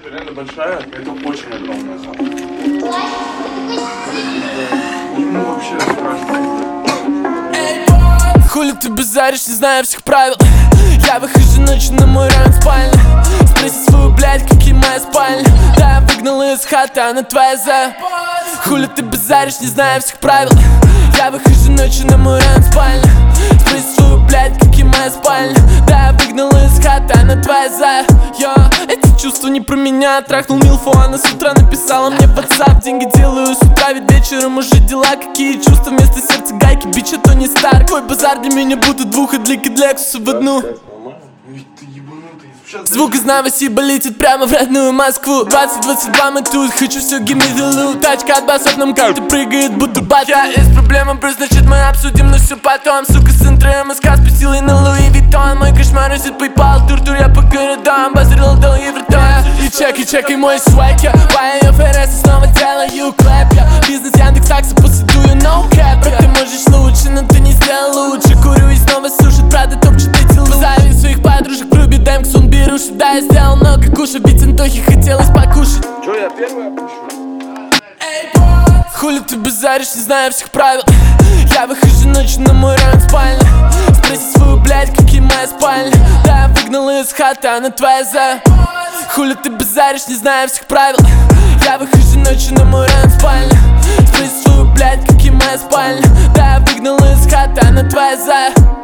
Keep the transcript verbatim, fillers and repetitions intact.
Это реально большая, это очень огромная хата. Ну вообще страшно. Хули ты базаришь, не знаю всех правил. Я выхожу ночью на мой район спальни. Спроси свою, блядь, какие моя спальня. Да, я выгнал из хаты, она твоя за. Хули ты базаришь, не знаю всех правил. Я выхожу ночью на мой район спальни. Спроси свою, блядь, какие моя спальня. Да, я выгнал из хаты, она твоя за. Йо, эти чувства не про меня. Трахнул Милфу, она с утра написала мне в WhatsApp. Деньги делаю с утра, ведь вечером уже дела. Какие чувства вместо сердца гайки, бич, а то не стар. Твой базар для меня будут двух и для Лексуса в одну. Звук из Новосиба летит прямо в родную Москву. Двадцать двадцать два мы тут, хочу все, give me the loot. Тачка от басов нам карты прыгает, будто бат. Я есть проблема, брось, значит мы обсудим, но все потом. Сука с интро, МСК с силой на Луи Виттон. Мой кошмар висит PayPal, тур-тур я по городам. Базарил до Евротон. И чекай, чекай мой свайк, я Вайо ФРС снова делаю клэп, я бизнес Яндекс Такса, посыдую no cap. Брат, ты можешь лучше, но ты не сделал лучше. Курю и снова сушит, правда топчет эти лучи. Зови своих подружек, вруби дэм, сон беру. Да, я сделал много кушать, ведь Антохе хотелось покушать. Чё, я первый опущу? Хули ты базаришь, не знаю всех правил. Я выхожу ночью на мой район спальни. Спроси свою, блядь, какие моя спальня. Да, я выгнал из хаты, она твоя за. Хули ты базаришь, не знаю всех правил. Я выхожу ночью на мой район спальни. Спроси свою, блядь, какие моя спальня. Да, я выгнал из хаты, она твоя за.